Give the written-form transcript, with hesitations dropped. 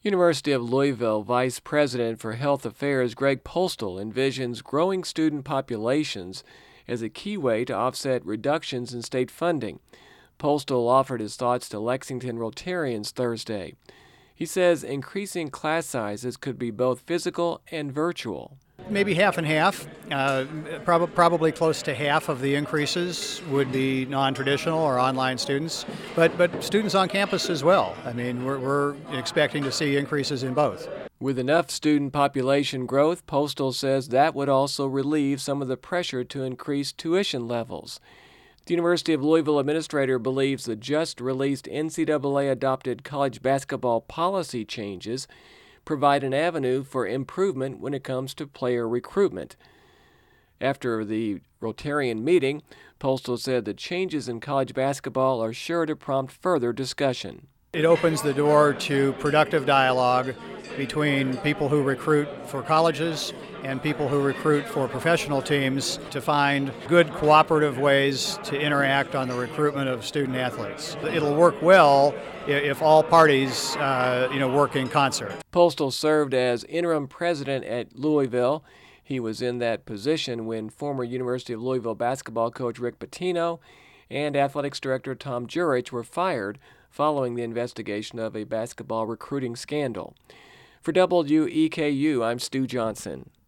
University of Louisville Vice President for Health Affairs Greg Postal envisions growing student populations as a key way to offset reductions in state funding. Postal offered his thoughts to Lexington Rotarians Thursday. He says increasing class sizes could be both physical and virtual. Maybe half and half. Probably close to half of the increases would be non-traditional or online students, but students on campus as well. I mean, we're expecting to see increases in both. With enough student population growth, Postal says that would also relieve some of the pressure to increase tuition levels. The University of Louisville administrator believes the just-released NCAA-adopted college basketball policy changes provide an avenue for improvement when it comes to player recruitment. After the Rotarian meeting, Postal said the changes in college basketball are sure to prompt further discussion. It opens the door to productive dialogue between people who recruit for colleges and people who recruit for professional teams to find good cooperative ways to interact on the recruitment of student athletes. It'll work well if all parties work in concert. Postal served as interim president at Louisville. He was in that position when former University of Louisville basketball coach Rick Pitino and athletics director Tom Jurich were fired following the investigation of a basketball recruiting scandal. For WEKU, I'm Stu Johnson.